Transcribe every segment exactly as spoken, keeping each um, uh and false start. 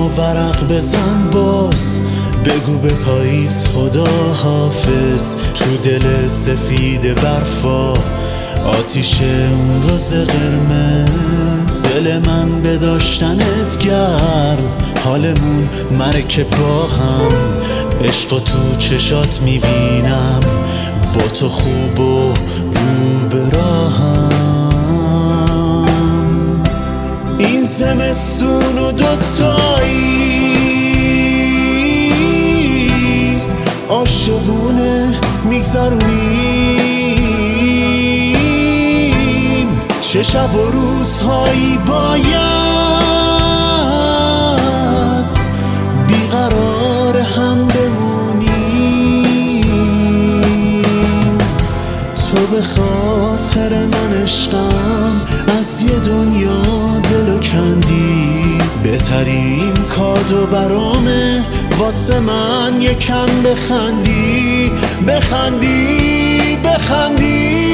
و ورق بزن باز، بگو به پاییز خدا حافظ. تو دل سفید برفا آتیش اون روز قرمز، دل من به داشتنت گرم، حالمون مرکه با هم، عشق و تو چشات میبینم، با تو خوب و رو به راهم. این زمستون و دوتایی عاشقونه میگذرونیم، چه شب و روزهایی باید بیقرار هم بمونیم. تو به خاطر من عشقم، از یه دنیا دلو کندی، بهترین کادو برامه واسه من یکم بخندی، بخندی بخندی.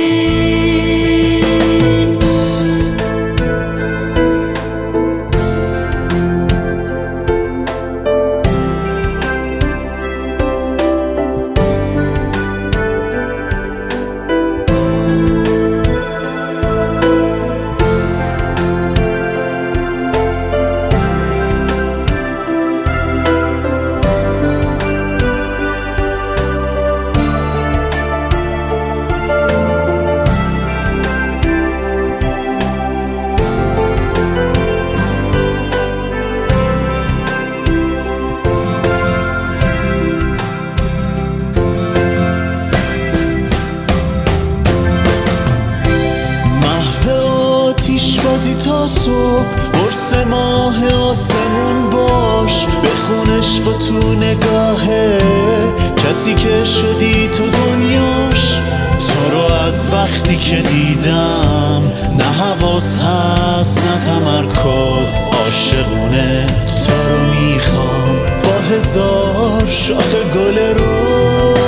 بازی تا صبح، قرص ماه آسمون باش، بخون عشق و تو نگاهه کسی که شدی تو دنیاش. تو رو از وقتی که دیدم، نه حواس هست نه تمرکز، عاشقونه تو رو میخوام با هزار شاخ گل روز.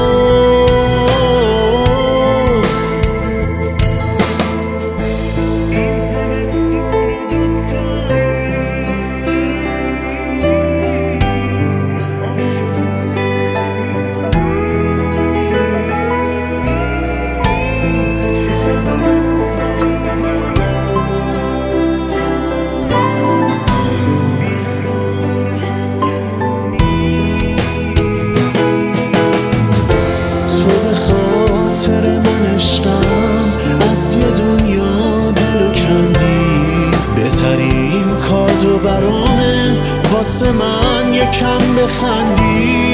از یه دنیا دلو کندی، بهترین کادو برامه واسه من یکم بخندی.